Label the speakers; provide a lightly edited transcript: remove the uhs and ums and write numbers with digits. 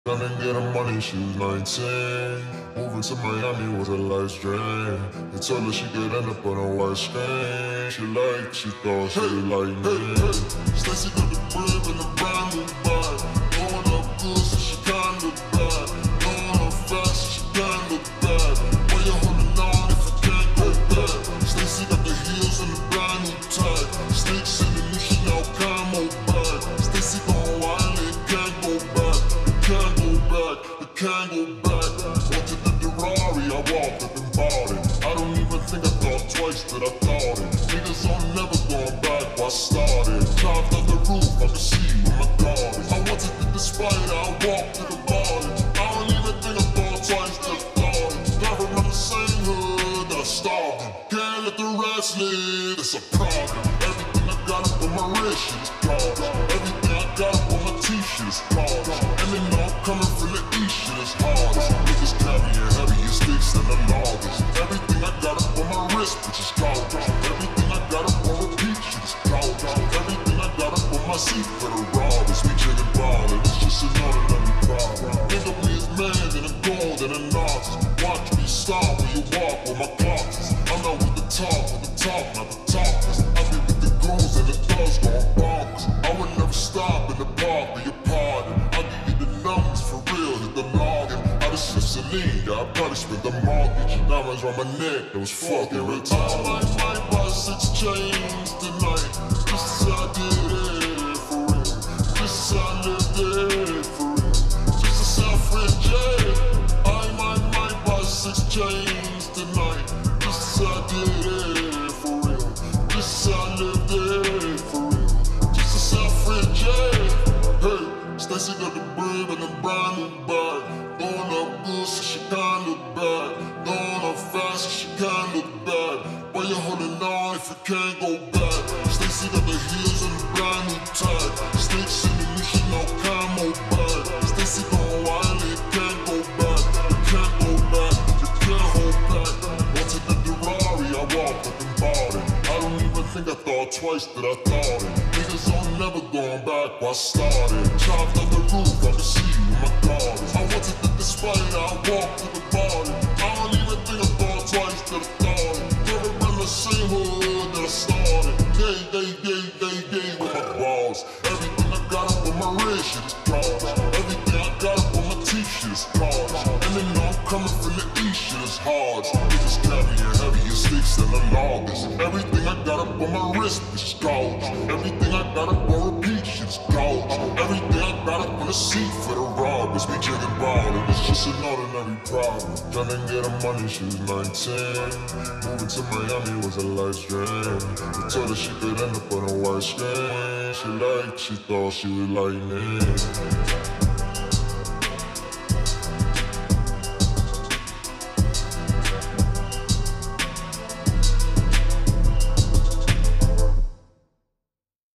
Speaker 1: Gonna get her money, she was 19. Moving to Miami was a life strain. They told her she could end up on a white screen. She thought she was like me. Stacy got the crib and the brand new bag. Going up good so she can't look bad. Going up fast so she can't look bad. Why you holding on if you can't go back? Stacy got the heels and the brand new tag. Snakes in the new Chanel camo bag. Stacy gon' wild, it can't go back. Can't go back. Wanted the Ferrari, I walked up and bought it. I don't even think I thought twice that I thought it. Niggas on never going back where I started. Climbed on the roof, I could see with my garden. I wanted the spider, I walked to the bottom. I don't even think I thought twice that I thought it. Never from the same hood that I starved in. Can't let the rest live, it's a problem. Everything I got up on my wrist, shit is garbage. Everything I got up on my t-shirt is garbage. And they know I'm coming from the east, shit is hardest. Niggas carrying heavier sticks than the longest. Everything I got up on my wrist, which is garbage. Everything I got up on repeat, shit is garbage. Everything I got up on my seat for the robbers. We chicken ballin', it's just an ordinary problem. Think of me as man and a gold and an artist. Watch me stop when you walk with my clocks. I'm not with the talk, not the talkers. I be with the goons and the thugs going bonkers. I would never stop in the park for your pardon. I'll give you the numbers for real, hit the login. I just shift Celine, yeah, I probably spent the mortgage. Diamonds round my neck, it was fucking retarded. I might buy 6 chains tonight. This is how I did it for real. This is how I lived it for real. Just a self-friend J. I might buy 6 chains tonight. This is how I did it for real. This is how I lived it for real. Just a self-friend J. Hey, Stacy got the brib and the brand new bag. Going up good so she can't look bad. Going up fast so she can't look bad. Why you holding on if you can't go back? Stacy got the heels and the brand new tag. Snakes in the new Chanel camo bag. Stacy gon' wild, it can't go back. It can't go back, it can't hold back. Wanted the Ferrari, I walked up and bought it. I don't even think I thought twice that I thought it. Niggas on never going back where I started. Chopped on the roof, I could see you with my garden. I wanted the spider, I walked to the bottom. I don't even think I thought twice that I thought it. Never in the same hood that I started. Day with my balls. Everything I got up on my wrist, shit is garbage. Everything I got up on my t-shirt is garbage. And they know I'm coming from the east, shit is hard. Niggas carrying heavier sticks than the longest. Everything I got up on my wrist, which is garbage. Everything I got up on repeat, shit is garbage. Everything I got up on the seat for the robbers. We chicken ballin', it's just an ordinary problem. Tryna get her money, she was 19. Moving to Miami was a life strain. They told her she could end up on a white screen. She thought she was like me.